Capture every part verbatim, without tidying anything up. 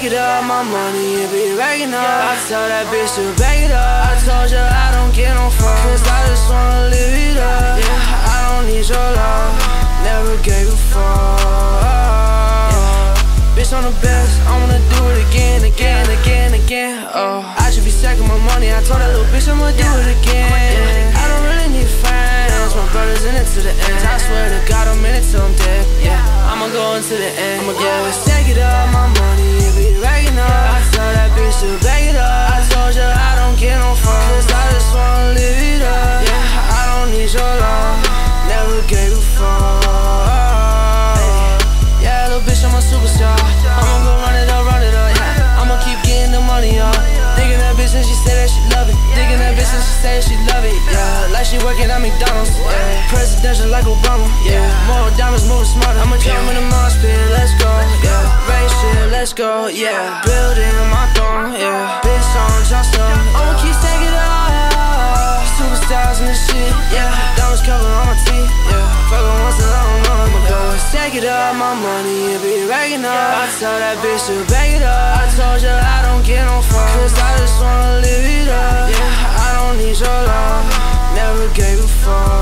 it up, my money, it be racking up. I tell that bitch to back it up. I told you I don't get no fuck, cause I just wanna live it up. Yeah, I don't need your love, never gave a fuck. Yeah. Bitch, I'm the best, I wanna do it again, again, again, again. Oh, I should be stacking my money, I told that little bitch I'ma do it again. I don't really need friends, my brother's in it to the end. I swear to God, I'm in it till I'm dead. Yeah, I'ma go into the end. I'ma get it, stack it up, my money, it be racking up. I tell that bitch to back it up. I told you I don't get no fuck, cause I just wanna live it up. Yeah, I don't need your love, never gave a fuck. Yeah, little bitch, I'm a superstar. I'ma go run it up, run it up, yeah. I'ma keep getting the money, y'all. Thinking that bitch and she say that she love it. Thinking that bitch and she say that she love it, yeah. Like she working at McDonald's, yeah. Presidential like Obama, yeah. More diamonds, moving smarter. I'ma jump in the mosh pit, let's go, yeah. Rain shit, let's go, yeah. Building my throne, yeah. Bitch on Johnstone, I'ma keep stacking it up. Superstars in this shit, yeah. Diamonds cover on my teeth, yeah. Fuckin' once and I don't know, I'ma go stack it up, my money, it be racking up. I tell that bitch to back it up. I told you I don't get no fuck, cause I just wanna live it up. Yeah, I don't need your love, never gave a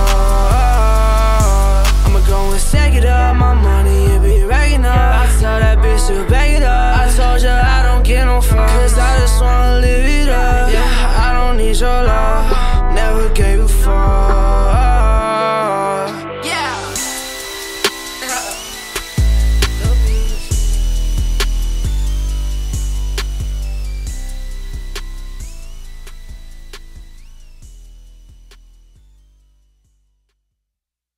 fuck. I'ma go and stack it up, my money, it be racking up. I tell that bitch to back it up. I told you I don't get no fuck, cause I just wanna live it up. Yeah, I don't need your love.